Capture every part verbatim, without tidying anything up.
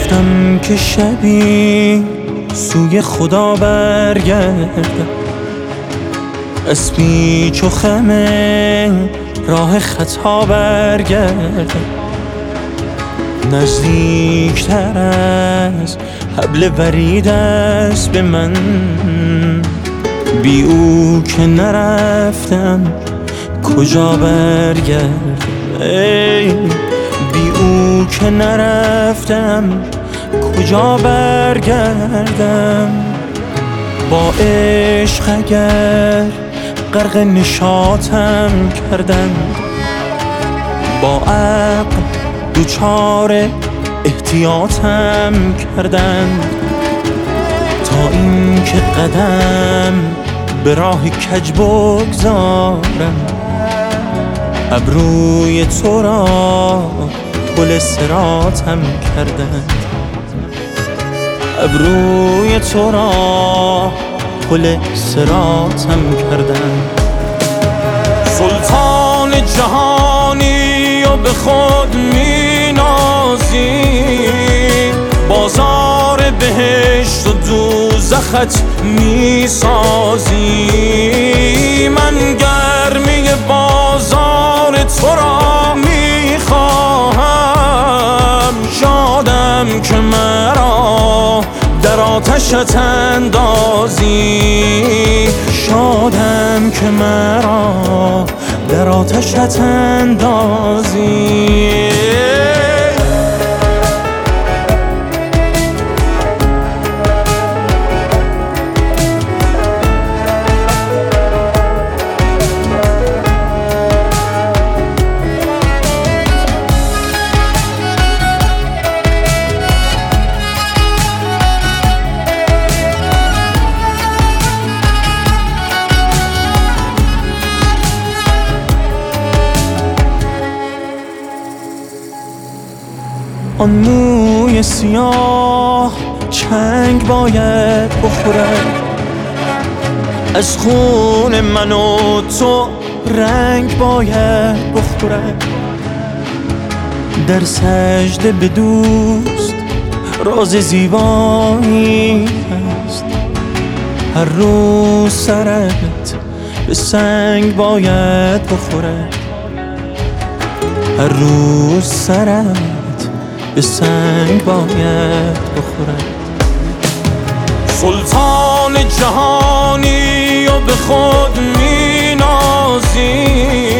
گفتم که شبی سوی خدا برگردم، از پیچ و خم راه خطا برگردم، نزدیکتر از حبل ورید است به من، بی او که نرفتم کجا برگردم، ای بی او که نرفتم کجا برگردم. با عشق اگر غرق نشاطم کردن، با عقل دوچار احتیاطم کردن، تا این که قدم به راه کج بگذارم، ابروی تو را پل صراطم کردن، ابروی تو را پل صراطم کردن. سلطان جهانی و به خود می نازی، بازار بهشت و دوزخت می سازی، من گرمی بازار تو را می خواهم، شادم که مرا در آتشت اندازی، شادم که مرا در آتشت اندازی. آن موی سیاه چنگ باید بخورد، از خون من و تو رنگ باید بخورد، در سجده به دوست راز زیبایی هست، هر روز سرت به سنگ باید بخورد، هر روز سرت به سنگ باید بخورد. سلطان جهانی و به خود می نازی،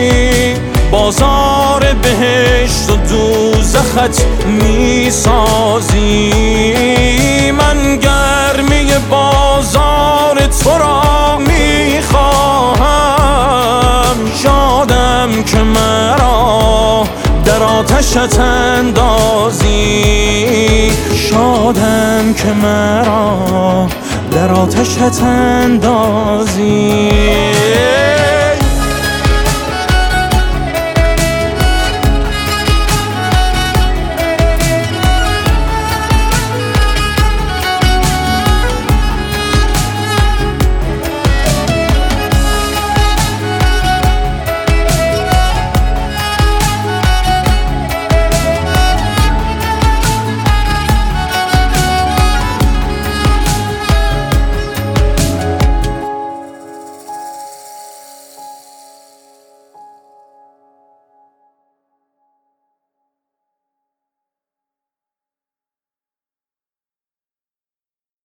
بازار بهشت و دوزخت می سازی، من گرمی بازار تو را می خواهم، شادم که مرا در آتشت اندازی، شادم که مرا در آتشت اندازی.